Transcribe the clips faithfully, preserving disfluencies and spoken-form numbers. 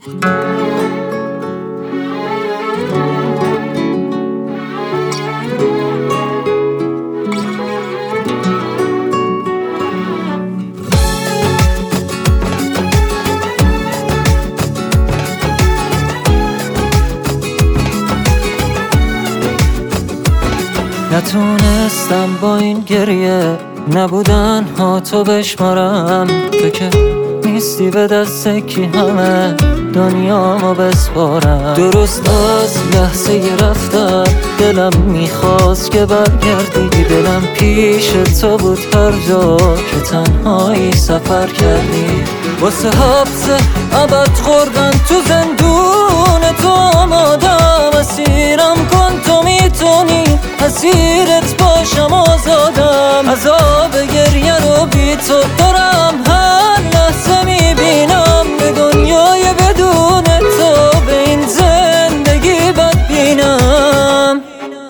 نتونستم با این گریه نبودن ها تو بشمارم. تو که نیستی به دست کی همه دنیامو بسپارم. درست از لحظه ی رفتن دلم میخواست که برگردی. دلم پیش تو بود هر جا که تنهایی سفر کردی. واسه حبس ابد خوردن تو زندون تو آمادم. اسیرم کن تو میتونی اسیرت باشم آزادم. عذاب گریه رو بی تو دارم هر لحظه میبینم. به دنیای بدون تو به این زندگی بدبینم.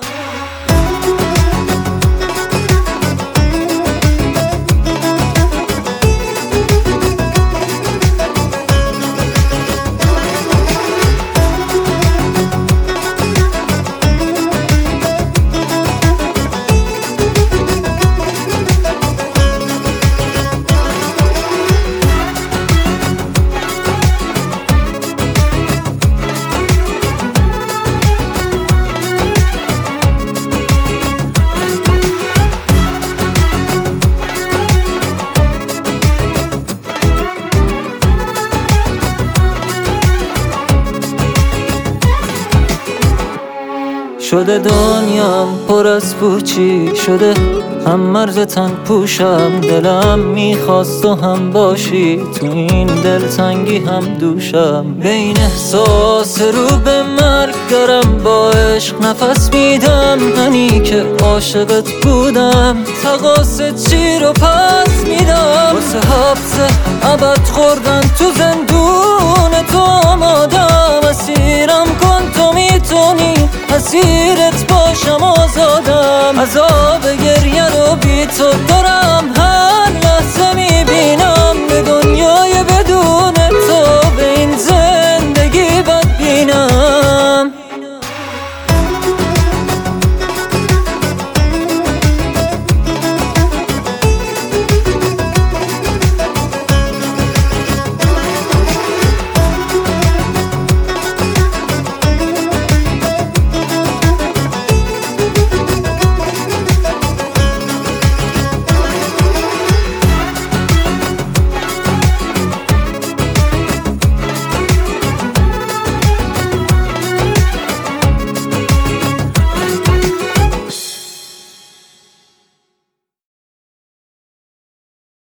شده دنیام پر از پوچی شده، هم مرز تن پوشم. دلم میخواست تو هم باشی تو این دلتنگی هم دوشم. بین احساس رو به مرگ دارم با عشق نفس میدم. منی که عاشقت بودم تقاصد چی رو پس میدم. واسه حبس ابد خوردن تو زندون تو آمادم. اسیرم کن تو میتونی اسیرت باشم آزادم. عذاب گریه رو بی تو دارم